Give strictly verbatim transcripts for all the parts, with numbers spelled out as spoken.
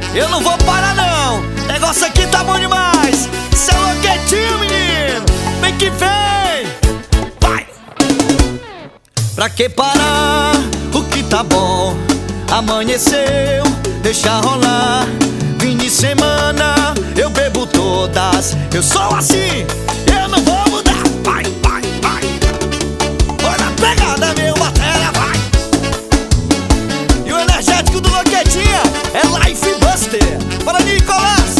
Eu não vou parar não, negócio aqui tá bom demais. Cê é louquetinho, menino, vem que vem. Vai! Pra que parar o que tá bom? Amanheceu, deixa rolar. Fim de semana, eu bebo todas. Eu sou assim, eu não vou mudar. Vai, vai, vai. Olha a pegada, meu bateria, vai. E o energético do Loquetinha é Life Buster. Bora, Nicolas.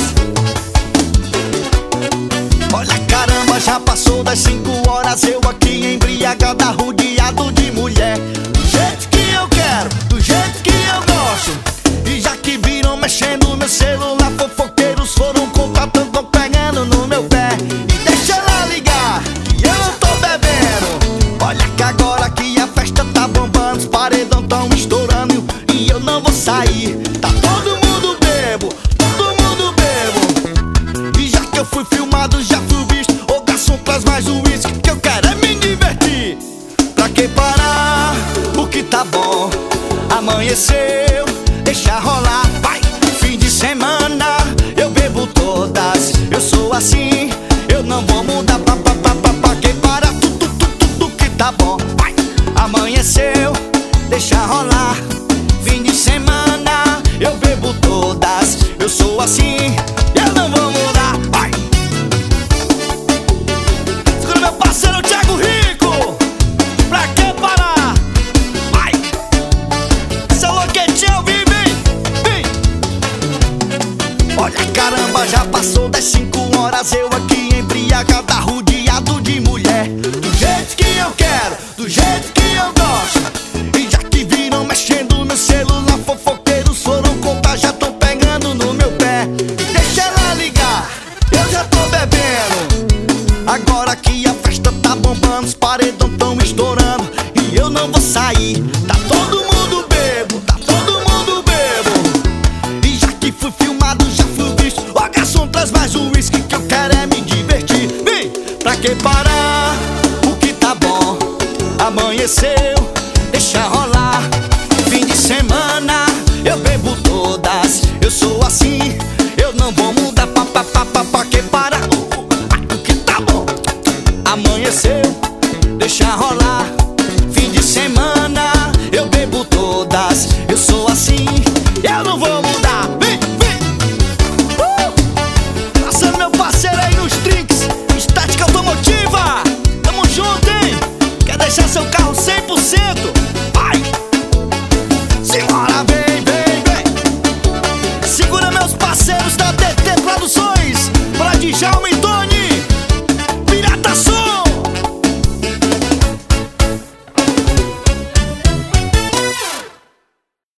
Olha, caramba, já passou das cinco horas. Eu aqui embriagado, arrodeado de mulher. Do jeito que eu quero, do jeito que eu gosto. E já que viram mexendo no meu celular, fofoqueiros foram contatando, tão pegando no meu pé. E deixa ela ligar, que eu não tô bebendo. Olha que agora que a festa tá bombando, os paredão tão estourando e eu não vou sair. Tá todo mundo bebo, todo mundo bebo. E já que eu fui filmado, já fui visto. Ô garçom, traz mais um uísque, que eu quero é me divertir. Pra que parar o que tá bom? Amanheceu, deixa rolar, vai. Fim de semana, eu bebo todas. Eu sou assim, eu não vou mudar. Pra, pra, pra, pra, pra que parar tudo, tudo, tudo que tá bom, vai. Amanheceu, deixa rolar. Fim de semana, eu bebo todas. Eu sou assim, eu não vou mudar, vai. Segura meu parceiro Thiago Rico. Pra que parar? Vai. Seu Loquetinho ao vivo, hein? Vem. Olha, caramba, já passou das cinco horas. Eu aqui embriagado,